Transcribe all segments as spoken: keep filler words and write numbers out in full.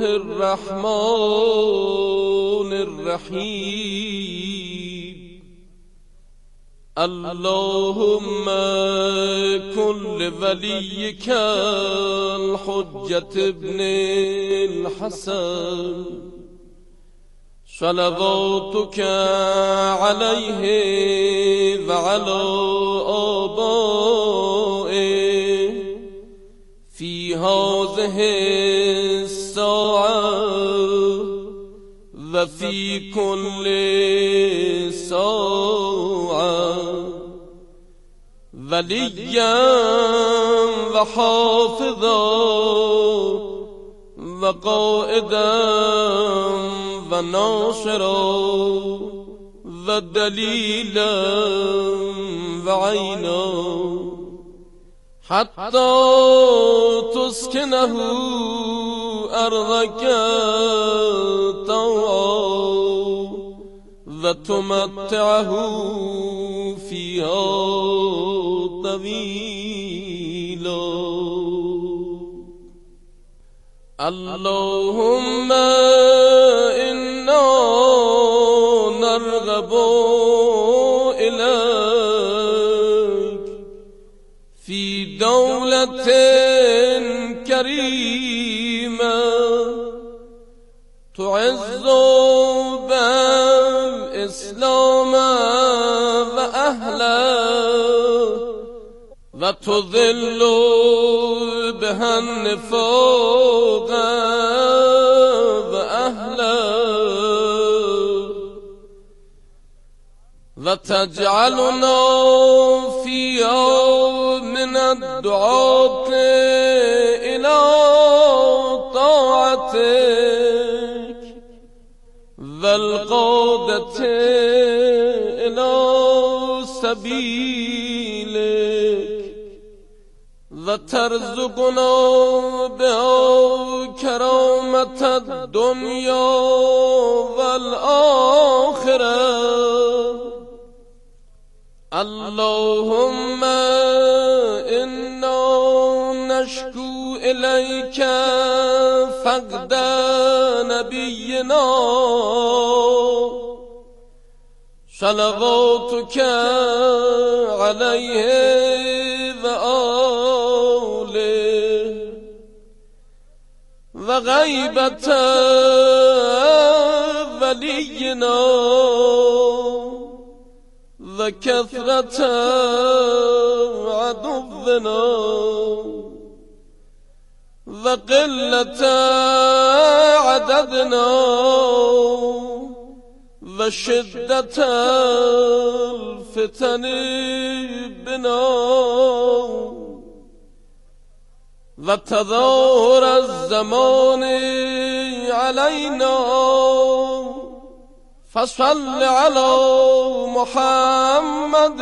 الرحمن الرحیم. اللهم كن لوليك الحجة ابن الحسن صلواتك عليه وعلى آبائه في هذه الساعة وفي كل ساعة وليا وحافظا وقائدا وناصرا ودليلا وعينا حتى تسكنه أرضك طوعا وتمتعه فيها طويلا. اللهم إنا نرغب إليك في دولة كريمة تعز بالإسلام وأهله وتذل بها النفاق وأهله وتجعلنا فيها من الدعاة إلى طاعتك والقادة إلى سبيلك وترزقنا بها كرامة الدنيا والآخرة. اللهم إنا نشكو إليك فقد نبينا صلواتك عليه وآله وغيبة ولينا وكثرة عدونا وقلة عددنا وشدة الفتن بنا وتظاهر الزمان علينا فصل على محمد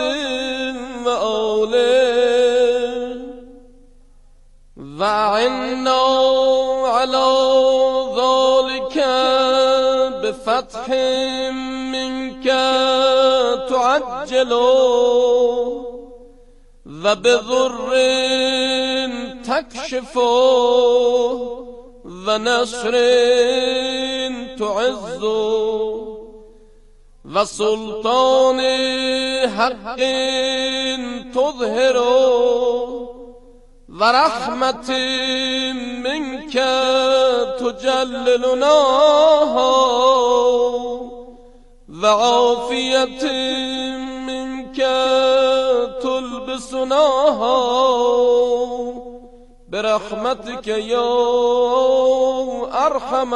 وآله وعنا على ذلك بفتح منك تعجل وبضر تكشف ونصر تعز وسلطان حق تظهر ورحمة منك تجللنا وعافية منك تلبسناها برحمتك يا أرحم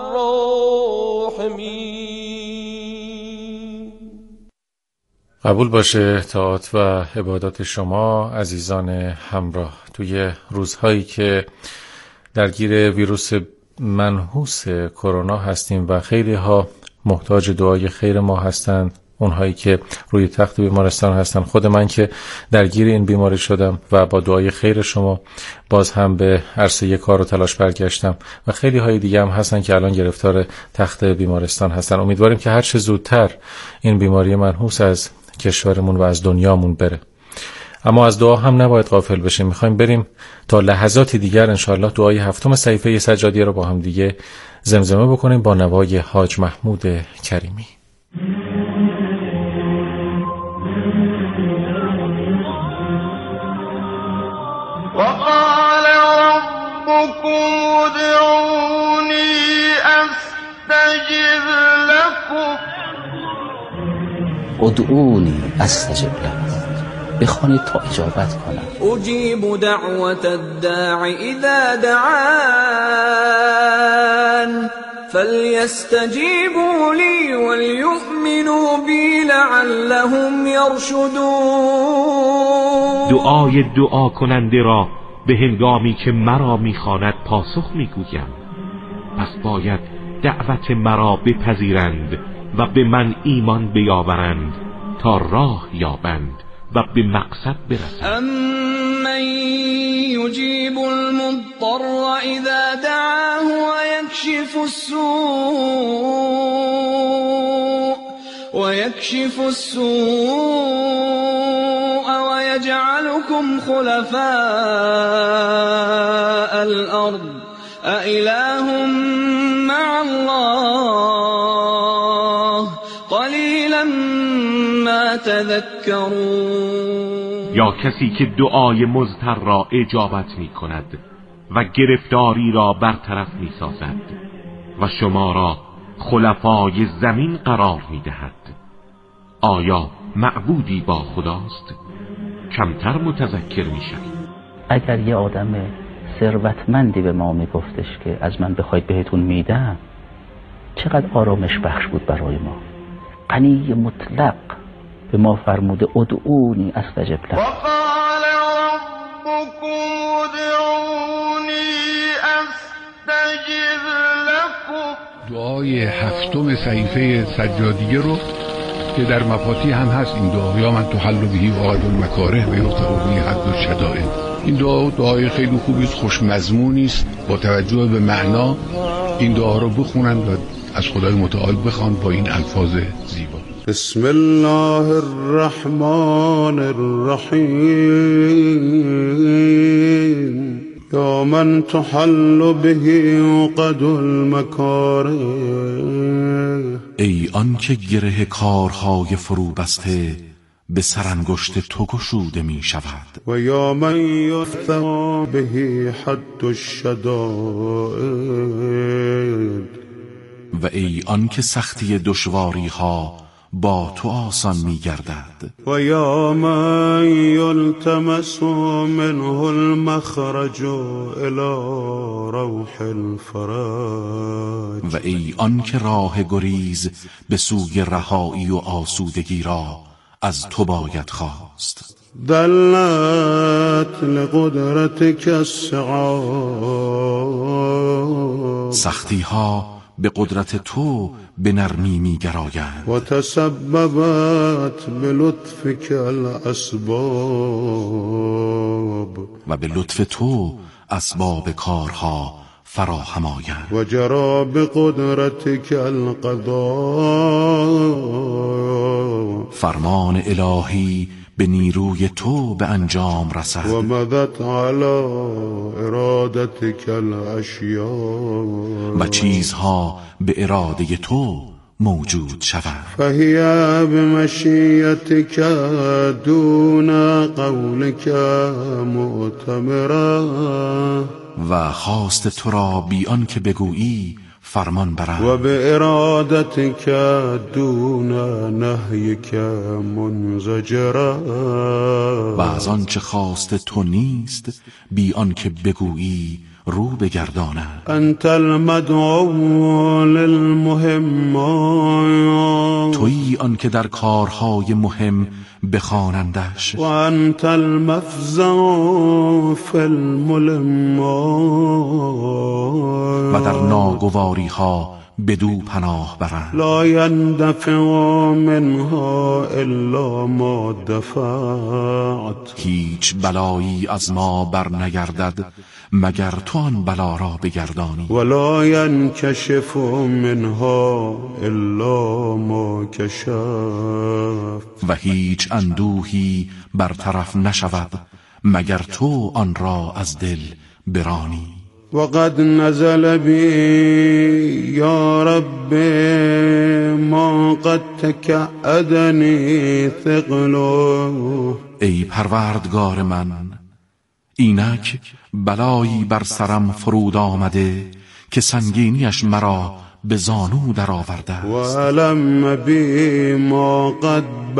الراحمين. قبول باشه طاعت و عبادات شما عزیزان همراه توی روزهایی که درگیر ویروس منحوس کرونا هستیم و خیلی ها محتاج دعای خیر ما هستند، اونهایی که روی تخت بیمارستان هستن، خود من که درگیر این بیماری شدم و با دعای خیر شما باز هم به عرصه کار و تلاش برگشتم و خیلی های دیگه هم هستن که الان گرفتار تخت بیمارستان هستن. امیدواریم که هر چه زودتر این بیماری منحوس از کشورمون و از دنیامون بره. اما از دعا هم نباید غافل بشیم. میخوایم بریم تا لحظاتی دیگر انشاءالله دعای هفتم صحیفه سجادیه رو با هم دیگه زمزمه بکنیم با نوای حاج محمود کریمی. وقال ربكم ادعوني استجب لكم ادعونی استجب لكم، بخوانید تا اجابت کنم. اجیب دعوت الداع اذا دعان فلیستجیبوا لی وليؤمنوا بی لعلهم یرشدون. دعای دعا کننده را به هنگامی که مرا میخواند پاسخ میگویم، پس باید دعوت مرا بپذیرند و به من ایمان بیاورند تا راه یابند و به مقصد برسند. امن یجیب المضطر اذا دعاه ويكشف السوء ويكشف السوء ويجعلكم خلفاء الارض أإله مع الله قلیلا ما تذکرون. یا کسی که دعای مضطر را اجابت می کند و گرفتاری را برطرف می سازد و شما را خلفای زمین قرار می دهد. آیا معبودی با خداست؟ کمتر متذکر می شوید. اگر یه آدم ثروتمندی به ما میگفتش که از من بخواید بهتون میدم، چقدر آرامش بخش بود برای ما. غنی مطلق به ما فرموده ادعونی استجب لكم. وقال ربكم ادعوني استجب لكم. دعای هفتم صحیفه سجادیه رو که در مفاتیح هم هست این دعا، یا من تحل بهی عقد المکاره و یغفر بهی حد الشدائد. این دعا دعای خیلی خوبی است، خوش مضمونی است. با توجه به معنا این دعا رو بخونن و از خدای متعال بخوان با این الفاظ زیبا. بسم الله الرحمن الرحیم. یا من تحل به عقد المکاره. ای آن که گره کارهای فرو بسته به سرانگشت تو گشوده می شود. و یا من یثنی به حد الشدائد. و ای آن که سختی دشواری ها با تو آسان می گردد. و یا من یلتمس منه المخرج الى روح الفرج. و ای آن که راه گریز به سوی رهایی و آسودگی را از تو باید خواست. دلت لقدرتك الصعاب. سختی ها به قدرت تو به نرمی می گرایند. و تسببت بلطفك الاسباب. و به لطف تو اسباب کارها فراهم آیند. و جرى بقدرتك القضاء. فرمان الهی به نیروی تو به انجام رسد. و مدت على ارادتك الاشیاء. و چیزها به اراده تو موجود شود. فهی بمشیتك دون قولك معتمرا. و خواست تو را بی آن که بگویی فرمان برند. و به ارادتك دون نهیك منزجرا. و از آن چه خواست تو نیست بی آن که بگویی رو بگردانند. انت المدعو للمهمات. تویی آن که در کارهای مهم بخوانندش. و انت المفزع فی الملمات. و در ناگواری ها بدو پناه برند. لا يندفع منها الا ما دفعت. هیچ بلایی از ما بر نگردد مگر تو آن بلا را بگردانی. ولا ينكشف منها الا ما کشف. و هیچ اندوهی برطرف نشود مگر تو آن را از دل برانی. وقد نزل بي يا رب ما قد تكأدني ثقله. ای پروردگار من، اینک بلایی بر سرم فرود آمده که سنگینیش مرا به زانو در آورده و است. علم بی ما قد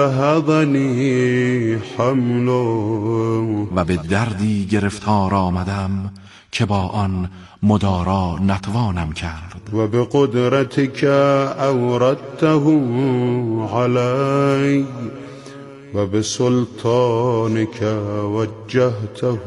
بهضنی حمله. و به دردی گرفتار آمدم که با آن مدارا نتوانم کرد. و به قدرتک اوردته علی و به سلطانک وجهته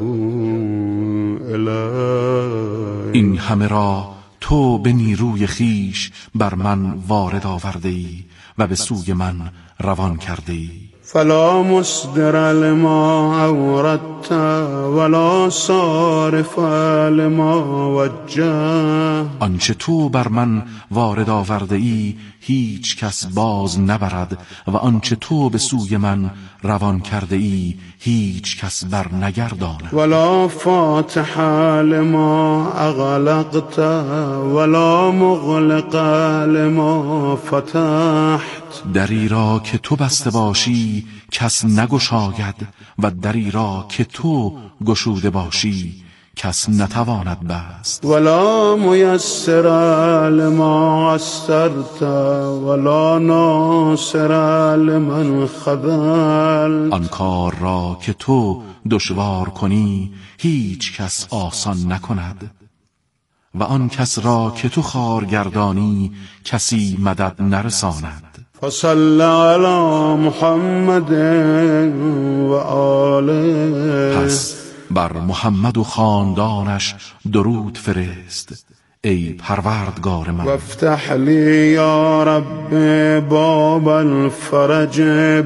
الی. این همه را تو به نیروی خیش بر من وارد آورده ای و به سوی من روان کرده ای. فلا مصدر لما اوردت ولا صارف لما وجه. آنچه تو بر من وارد آورده ای هیچ کس باز نبرد و آنچه تو به سوی من روان کرده ای هیچ کس بر نگرداند. ولا فاتح لما اغلقت ولا مغلق لما فتحت. دری را که تو بسته باشی کس نگشاید و دری را که تو گشوده باشی کس نتواند بست. ولا میسر لما عسرت ولا ناصر لمن خذل. آن کار را که تو دشوار کنی هیچ کس آسان نکند و آن کس را که تو خوارگردانی کسی مدد نرساند. فصل علی محمد و آله. پس بر محمد و خاندانش درود فرست ای پروردگار من. وافتح لی یا رب باب الفرج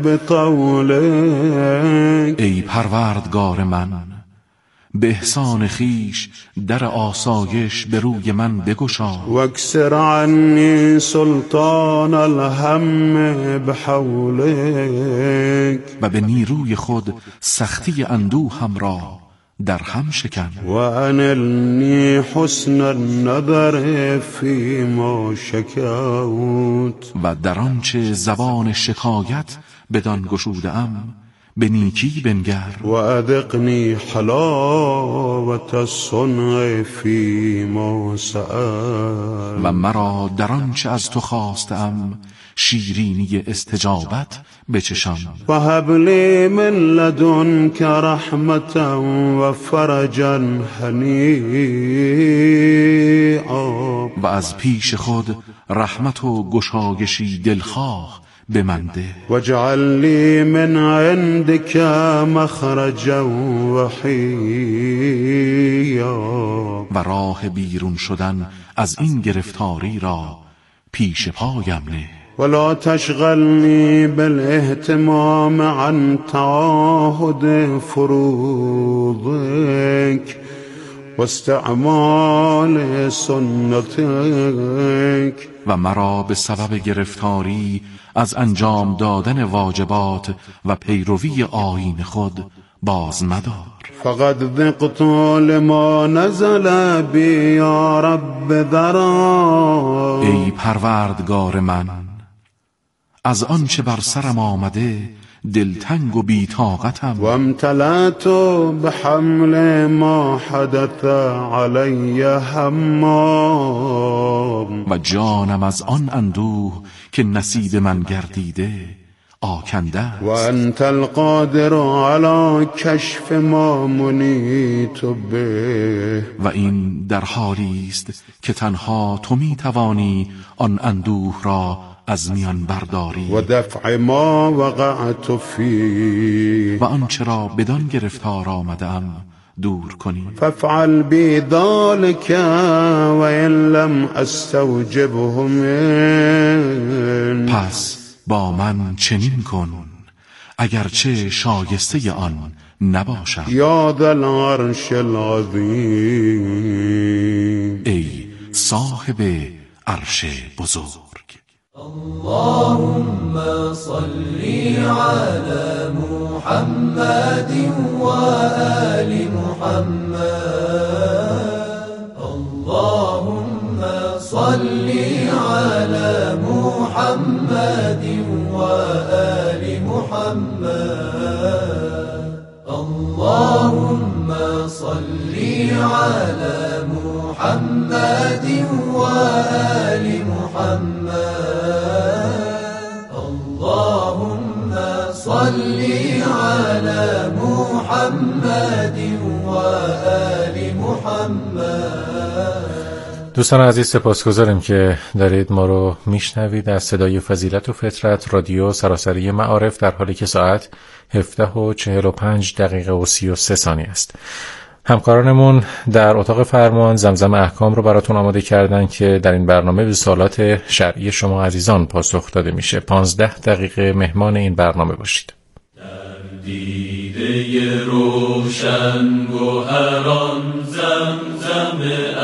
بطولک. ای پروردگار من، به احسان خیش در آسایش به روی من بگشا. واکسر عنی سلطان الهم بحولک. و به نیروی خود سختی اندوهم را در هم شکن. و انلنی حسن النظر فیما شکوت. و در آنچه زبان شکایت بدان گشوده ام به نیکی بنگر. و اذقنی حلاوت الصنع فیما سأل. و مرا در آنچه از تو خواستم شیرینی استجابت بچشان. و هب لی من لدنک رحمتا و فرجا هنیئا. و از پیش خود رحمت و گشایشی دلخواه به من ده. واجعل لی من عندک مخرجا وحیا. و راه بیرون شدن از این گرفتاری را پیش پایم نه. ولا تشغلنی بالاهتمام عن تعاهد فروضک واستعمال سنتک. و مرا به سبب گرفتاری از انجام دادن واجبات و پیروی آیین خود باز مدار. فقد ذقت لما نزل بی یا رب ذرا. ای پروردگار من، از آنچه بر سرم آمده دلتنگ و بی‌طاقتم. و امتلأت بحمل ما حدث علی همام. و جانم از آن اندوه که نصیب من گردیده آکنده است. و انت القادر علی کشف ما منیت به. و این در حالی است که تنها تو می توانی آن اندوه را از میان برداری و دفع ما وقعت فی. و آنچه را بدان گرفتار آمدم دور کنی. فافعل بی ذلک و ان لم استوجبهم. پس با من چنین کن اگرچه شایسته آن نباشد. یا ذا العرش العظیم، ای صاحب عرش بزرگ. اللهم صل على محمد وآل محمد. اللهم صل على محمد وآل محمد. اللهم صل على محمد وآل محمد. اللهم صل على محمد وآل محمد. دوستان عزیز، سپاسگزاریم که دارید ما رو میشنوید از صدای فضیلت و فطرت، رادیو سراسری معارف، در حالی که ساعت هفده و چهل و پنج دقیقه و سی و سه ثانیه است. همکارانمون در اتاق فرمان زمزم احکام رو براتون آماده کردن که در این برنامه به سوالات شرعی شما عزیزان پاسخ داده میشه. پانزده دقیقه مهمان این برنامه باشید. در دیده روشن گوهران زمزم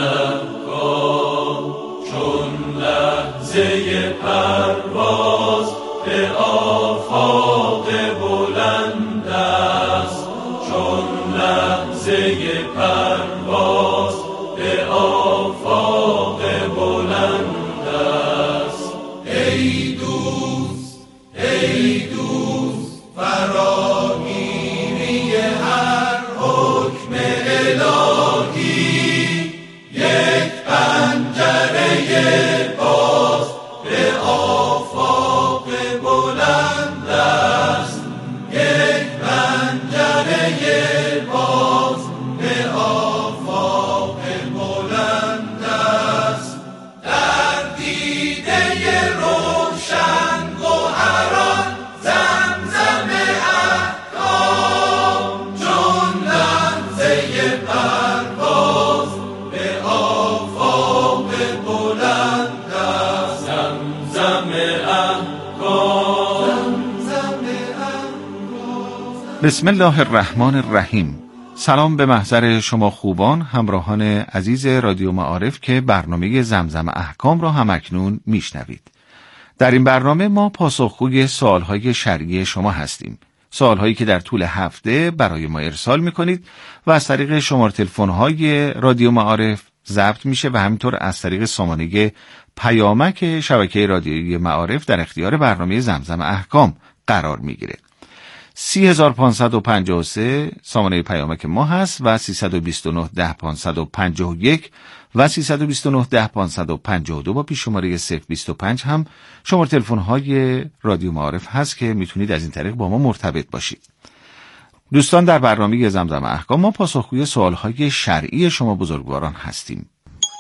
احکام، چون لحظه پرواز به آفاق بلند است، چون لحظه پرواز به آفاق بلند است. ای دوست ای دوست فراگیری هر حکم الهی، یک پنجره باز به آفاق بلند است، یک پنجره باز به آفاق بلند است. در دیده روشن گوهران زمزم احکام، چون لحظه پرواز به آفاق بلند است. زمزم احکام، زمزم احکام. بسم الله الرحمن الرحیم. سلام به محضر شما خوبان، همراهان عزیز رادیو معارف که برنامه زمزم احکام را همکنون میشنوید. در این برنامه ما پاسخگوی سوالهای شرعی شما هستیم. سوالهایی که در طول هفته برای ما ارسال میکنید و از طریق شماره تلفن‌های رادیو معارف ضبط میشه و همینطور از طریق سامانه پیامک شبکه رادیویی معارف در اختیار برنامه زمزم احکام قرار میگیره. سی هزار پانصد و پنجاه و سه سامانه پیامک ما هست و سیصد و بیست و نه ده پانصد و پنجاه و یک و سیصد و بیست و نه ده پانصد و پنجاه و دو با پیش شماره صفر بیست و پنج هم شماره تلفن‌های رادیو معارف هست که میتونید از این طریق با ما مرتبط باشید. دوستان، در برنامه زمزم احکام ما پاسخگوی سوالهای شرعی شما بزرگواران هستیم.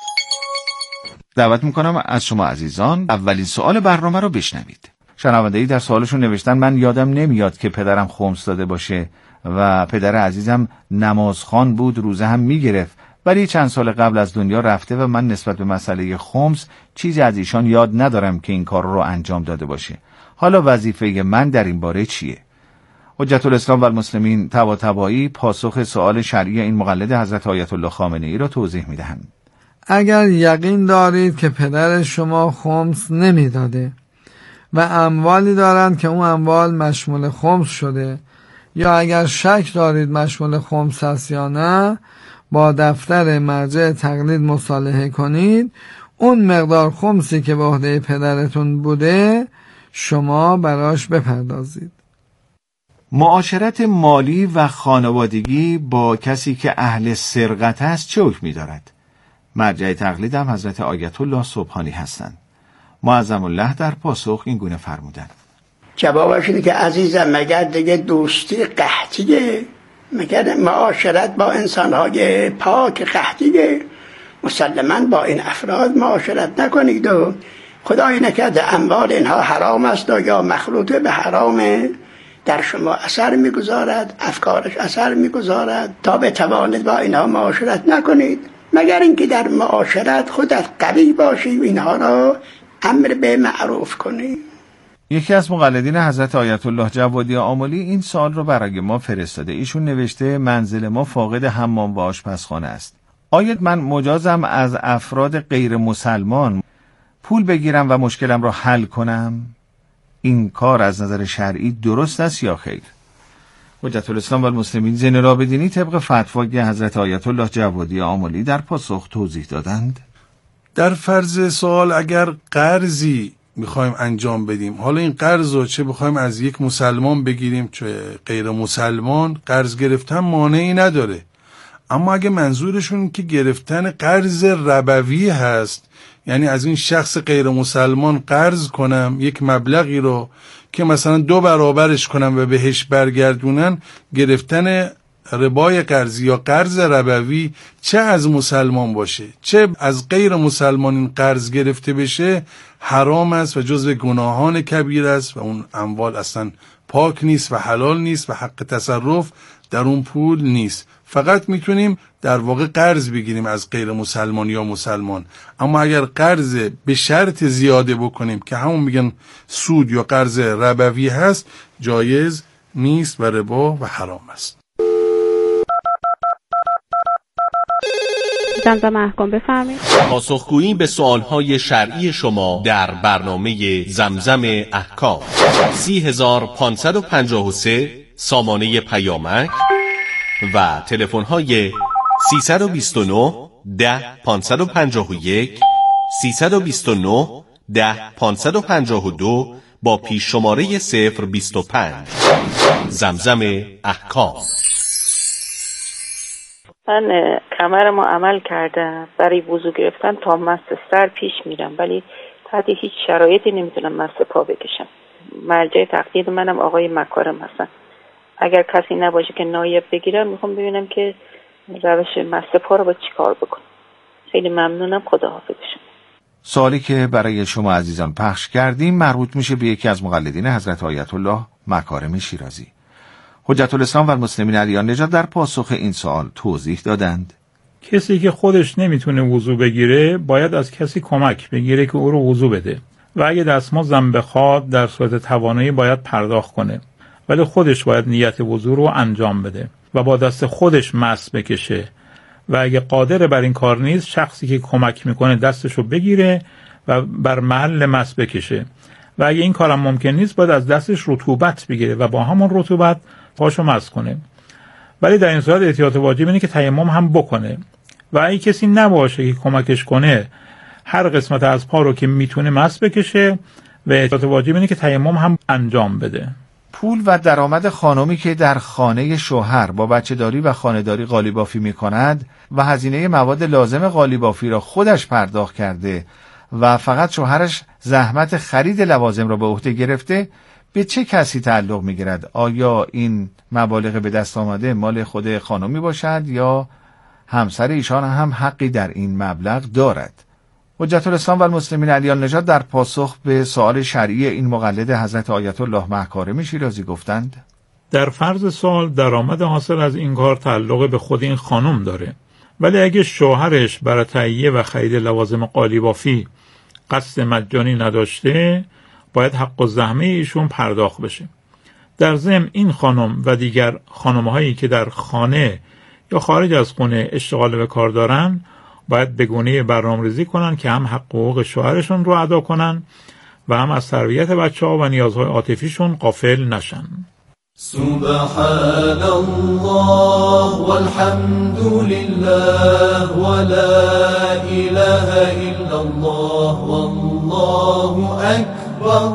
دعوت میکنم از شما عزیزان اولین سوال برنامه رو بشنوید. شنونده‌ای در سوالشون نوشتن من یادم نمیاد که پدرم خمس داده باشه و پدر عزیزم نمازخوان بود، روزه هم میگرفت، ولی چند سال قبل از دنیا رفته و من نسبت به مسئله خمس چیزی از ایشان یاد ندارم که این کار رو انجام داده باشه. حالا وظیفه من در این باره چیه؟ حجت الاسلام و المسلمین طباطبایی پاسخ سوال شرعی این مقلد حضرت آیت الله خامنه‌ای را توضیح میدهم. اگر یقین دارید که پدر شما خمس نمیداده و اموالی دارند که اون اموال مشمول خمس شده، یا اگر شک دارید مشمول خمس هست یا نه، با دفتر مرجع تقلید مصالحه کنید. اون مقدار خمسی که به عهده پدرتون بوده شما براش بپردازید. معاشرت مالی و خانوادگی با کسی که اهل سرقت است چه حکمی دارد؟ مرجع تقلید هم حضرت آیت الله سبحانی هستند. معظم الله در پاسخ این گونه فرمودند: جوابش اینه که عزیزم مگر دیگه دوستی قحطیه؟ مگر معاشرت با انسانهای پاک قحطیه؟ مسلماً با این افراد معاشرت نکنید و خدای نکرده اموال اینها حرام است و یا مخلوط به حرامه، در شما اثر میگذارد، افکارش اثر میگذارد، تا بتوانید با اینها معاشرت نکنید، مگر اینکه در معاشرت خودت قوی باشی و اینها را امر به معروف کنی. یکی از مقلدین حضرت آیت الله جوادی آملی این سوال رو برای ما فرستاده. ایشون نوشته منزل ما فاقد حمام و آشپزخانه است. آیا من مجازم از افراد غیر مسلمان پول بگیرم و مشکلم را حل کنم؟ این کار از نظر شرعی درست است یا خیر؟ حجت الاسلام و المسلمین زین العابدینی طبق فتوای حضرت آیت الله جوادی آملی در پاسخ توضیح دادند. در فرض سوال اگر قرضی میخوایم انجام بدیم، حالا این قرض رو چه بخوایم از یک مسلمان بگیریم چه غیر مسلمان، قرض گرفتن مانعی نداره. اما اگه منظورشون که گرفتن قرض ربوی هست، یعنی از این شخص غیر مسلمان قرض کنم یک مبلغی رو که مثلا دو برابرش کنم و بهش برگردونن، گرفتن ربای قرضی یا قرض ربوی چه از مسلمان باشه چه از غیر مسلمان این قرض گرفته بشه حرام است و جزو گناهان کبیر است و اون اموال اصلا پاک نیست و حلال نیست و حق تصرف در اون پول نیست. فقط میتونیم در واقع قرض بگیریم از غیر مسلمان یا مسلمان. اما اگر قرض به شرط زیاده بکنیم که همون میگن سود یا قرض ربوی هست، جایز نیست و ربا و حرام است. زمزم احکام بفرمایید. پاسخگویی به سوالهای شرعی شما در برنامه زمزم احکام. سی هزار پانصد و پنجاه و سه سامانه پیامک و تلفن‌های سیصد و بیست و نه ده پانصد و پنجاه و یک، سیصد و بیست و نه ده پانصد و پنجاه و دو با پیش شماره صفر بیست و پنج. زمزم احکام. من کمرمو عمل کردم، برای وضو گرفتن تا مست سر پیش میرم، ولی تحت هیچ شرایطی نمیتونم مست پا بکشم. مرجع تقلید منم آقای مکارم هستن. اگر کسی نباشه که نایب بگیرم، میخوام ببینم که روش مست پا رو با چی کار بکنم. خیلی ممنونم. خداحافظ شما. سوالی که برای شما عزیزان پخش کردیم مربوط میشه به یکی از مقلدین حضرت آیت الله مکارم شیرازی. حجت الاسلام و المسلمین علیان نژاد در پاسخ این سوال توضیح دادند. کسی که خودش نمیتونه وضو بگیره باید از کسی کمک بگیره که او رو وضو بده و اگه دستمزد بخواد در صورت توانایی باید پرداخت کنه، ولی خودش باید نیت وضو رو انجام بده و با دست خودش مس بکشه و اگه قادر بر این کار نیست، شخصی که کمک میکنه دستشو بگیره و بر محل مس بکشه و اگه این کارم ممکن نیست باید از دستش رطوبت بگیره و با همون رطوبت پاشو مس کنه. ولی در این صورت احتیاط واجب اینه که تیمم هم بکنه و اگه کسی نباشه که کمکش کنه، هر قسمت از پا رو که میتونه مس بکشه و احتیاط واجب اینه که تیمم هم انجام بده. پول و درآمد خانمی که در خانه شوهر با بچه‌داری و خانه‌داری قالیبافی می‌کند و هزینه مواد لازم قالیبافی را خودش پرداخت کرده و فقط شوهرش زحمت خرید لوازم را به عهده گرفته، به چه کسی تعلق می‌گیرد؟ آیا این مبالغ به دست آمده مال خود خانمی باشد یا همسر ایشان هم حقی در این مبلغ دارد؟ حجت الاسلام و المسلمین علیان نژاد در پاسخ به سوال شرعی این مقلد حضرت آیت الله مکارم شیرازی گفتند: در فرض سوال درآمد حاصل از این کار تعلق به خود این خانم داره، ولی اگه شوهرش برای تهیه و خرید لوازم قالیبافی قصد مجانی نداشته، باید حق و زحمه ایشون پرداخت بشه. در ضمن این خانم و دیگر خانم‌هایی که در خانه یا خارج از خانه اشتغال به کار دارن، باید به گونه برنامه‌ریزی کنن که هم حق حقوق شوهرشون رو ادا کنن و هم از تربیت بچه‌ها و نیازهای عاطفیشون غافل نشن. سبحان الله والحمد لله ولا اله الا الله والله اکبر.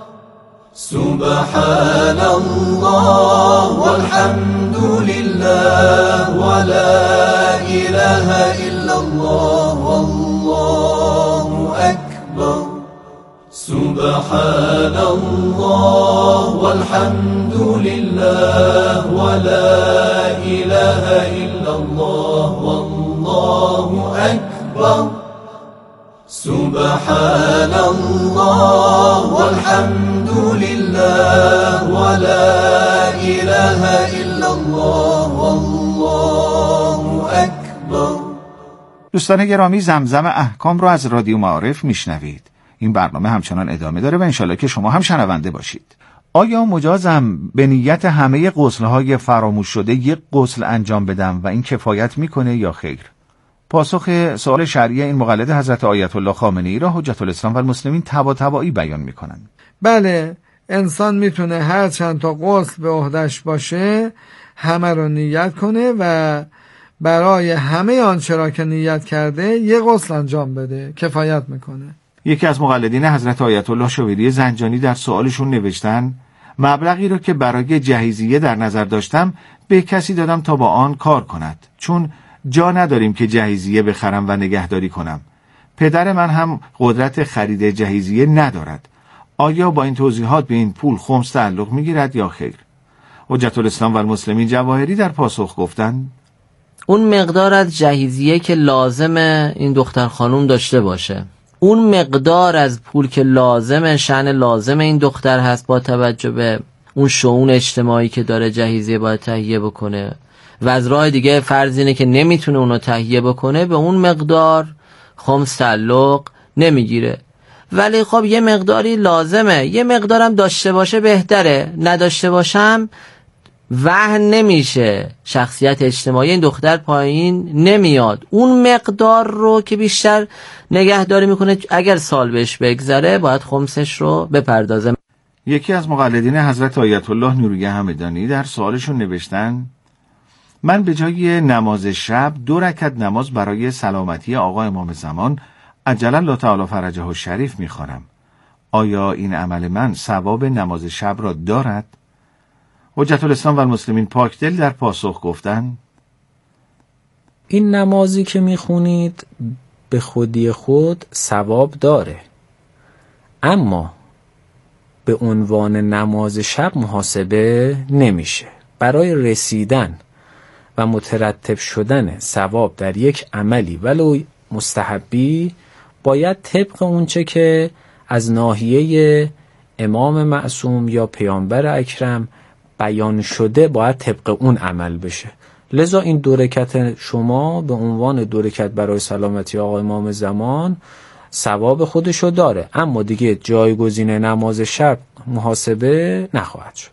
سبحان الله والحمد لله ولا اله الا الله والله اکبر. سبحان الله والحمد لله ولا اله الا الله والله اکبر. سبحان الله والحمد لله ولا اله الا الله والله اکبر. دوستان گرامی، زمزم احکام را از رادیو معارف میشنوید. این برنامه همچنان ادامه داره و انشالله که شما هم شنونده باشید. آیا مجازم به نیت همه غسل‌های فراموش شده یک غسل انجام بدم و این کفایت میکنه یا خیر؟ پاسخ سوال شرعی این مقلد حضرت آیت الله خامنه‌ای را حجت الاسلام و المسلمین تباتبایی بیان میکنند. بله، انسان میتونه هر چند تا غسل به عهده‌اش باشه همه رو نیت کنه و برای همه آنچه را که نیت کرده یه غسل انجام بده، کفایت میکنه. یکی از مقلدین حضرت آیت الله شویری زنجانی در سوالشون نوشتن مبلغی رو که برای جهیزیه در نظر داشتم به کسی دادم تا با آن کار کند، چون جا نداریم که جهیزیه بخرم و نگهداری کنم. پدر من هم قدرت خرید جهیزیه ندارد. آیا با این توضیحات به این پول خمس تعلق میگیرد یا خیر؟ حجت الاسلام و المسلمین جواهری در پاسخ گفتند اون مقدار از جهیزیه که لازم این دختر خانوم داشته باشه، اون مقدار از پول که لازم شأن لازم این دختر هست با توجه به اون شؤون اجتماعی که داره جهیزیه باید تهیه بکنه و از راه دیگه فرض اینه که نمیتونه اونو تهیه بکنه، به اون مقدار خمس تعلق نمیگیره. ولی خب یه مقداری لازمه، یه مقدارم داشته باشه بهتره، نداشته باشم وهن نمیشه، شخصیت اجتماعی این دختر پایین نمیاد. اون مقدار رو که بیشتر نگهداری میکنه اگر سال بهش بگذره باید خمسش رو بپردازه. یکی از مقلدین حضرت آیت الله نوری همدانی در سوالشون نوشتن من به جای نماز شب دو رکعت نماز برای سلامتی آقا امام زمان عجل الله تعالی فرجه الشریف میخوانم. آیا این عمل من ثواب نماز شب را دارد؟ حجت الاسلام و المسلمین پاکدل در پاسخ گفتند این نمازی که میخونید به خودی خود ثواب داره، اما به عنوان نماز شب محاسبه نمیشه. برای رسیدن و مترتب شدن ثواب در یک عملی ولو مستحبی باید طبق اونچه که از ناحیه امام معصوم یا پیامبر اکرم بیان شده باید طبق اون عمل بشه. لذا این دو رکعت شما به عنوان دو رکعت برای سلامتی آقا امام زمان ثواب خودشو داره، اما دیگه جایگزین نماز شب محاسبه نخواهد شد.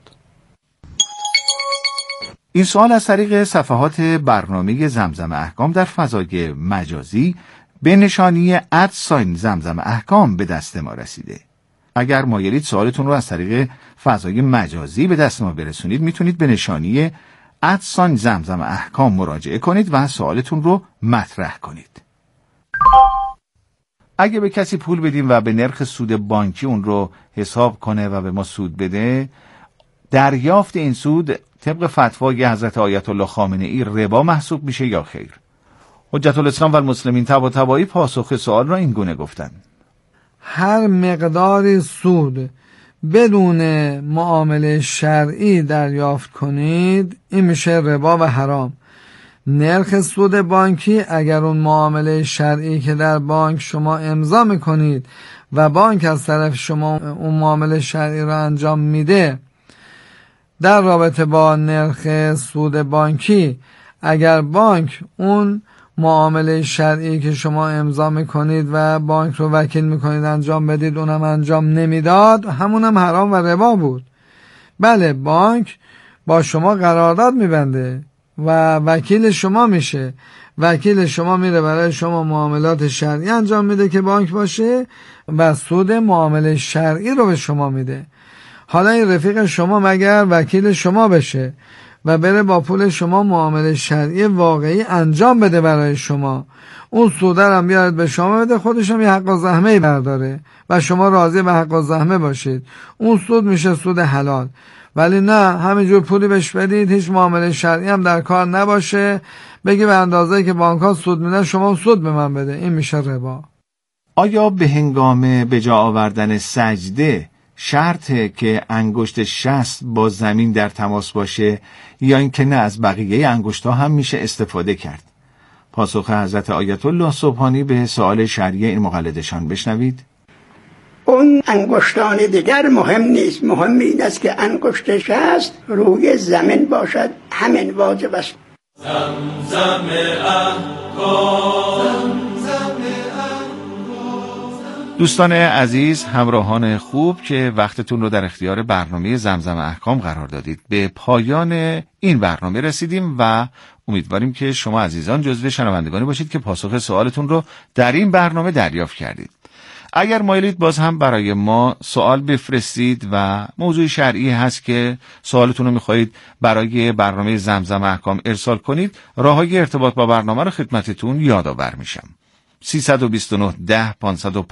این سوال از طریق صفحات برنامه زمزم احکام در فضای مجازی به نشانی ادساین زمزم احکام به دست ما رسیده. اگر مایلید سوالتون رو از طریق فضای مجازی به دست ما برسونید میتونید به نشانی ادساین زمزم احکام مراجعه کنید و سوالتون رو مطرح کنید. اگه به کسی پول بدیم و به نرخ سود بانکی اون رو حساب کنه و به ما سود بده، دریافت این سود طبق فتوای حضرت آیت الله خامنه‌ای ربا محسوب میشه یا خیر؟ حجت الاسلام و المسلمین طباطبایی پاسخ سوال را این گونه گفتند هر مقداری سود بدون معامله شرعی دریافت کنید این میشه ربا و حرام. نرخ سود بانکی اگر اون معامله شرعی که در بانک شما امضا میکنید و بانک از طرف شما اون معامله شرعی را انجام میده، در رابطه با نرخ سود بانکی اگر بانک اون معامله شرعی که شما امضا میکنید و بانک رو وکیل میکنید انجام بدید اونم انجام نمیداد، همونم حرام و ربا بود. بله، بانک با شما قرارداد میبنده و وکیل شما میشه، وکیل شما میره برای شما معاملات شرعی انجام میده که بانک باشه و سود معامله شرعی رو به شما میده. حالا این رفیق شما مگر وکیل شما بشه و بره با پول شما معامله شرعی واقعی انجام بده برای شما، اون سوده رو بیارد به شما بده، خودش هم یه حق و زحمه برداره و شما راضی به حق و زحمه باشید، اون سود میشه سود حلال. ولی نه، همینجور پولی بهش بدید، هیچ معامله شرعی هم در کار نباشه، بگی به اندازه‌ای که بانک ها سود میدن شما سود به من بده، این میشه ربا. آیا به هنگام به جا آوردن سجده شرطه که انگشت شست با زمین در تماس باشه یا اینکه نه از بقیه انگشت‌ها هم میشه استفاده کرد؟ پاسخ حضرت آیت الله سبحانی به سوال شرعی این مقلدشان بشنوید. اون انگشتان دیگر مهم نیست، مهم این است که انگشت شست روی زمین باشد، همین واجب است. زمزم احکام دوستان عزیز، همراهان خوب که وقتتون رو در اختیار برنامه زمزم احکام قرار دادید، به پایان این برنامه رسیدیم و امیدواریم که شما عزیزان جزو شنوندگانی باشید که پاسخ سوالتون رو در این برنامه دریافت کردید. اگر مایلید باز هم برای ما سوال بفرستید و موضوع شرعی هست که سوالتون رو میخواهید برای برنامه زمزم احکام ارسال کنید، راههای ارتباط با برنامه رو خدمتتون یادآور میشم. سیصد و بیست و نه ده پانصد و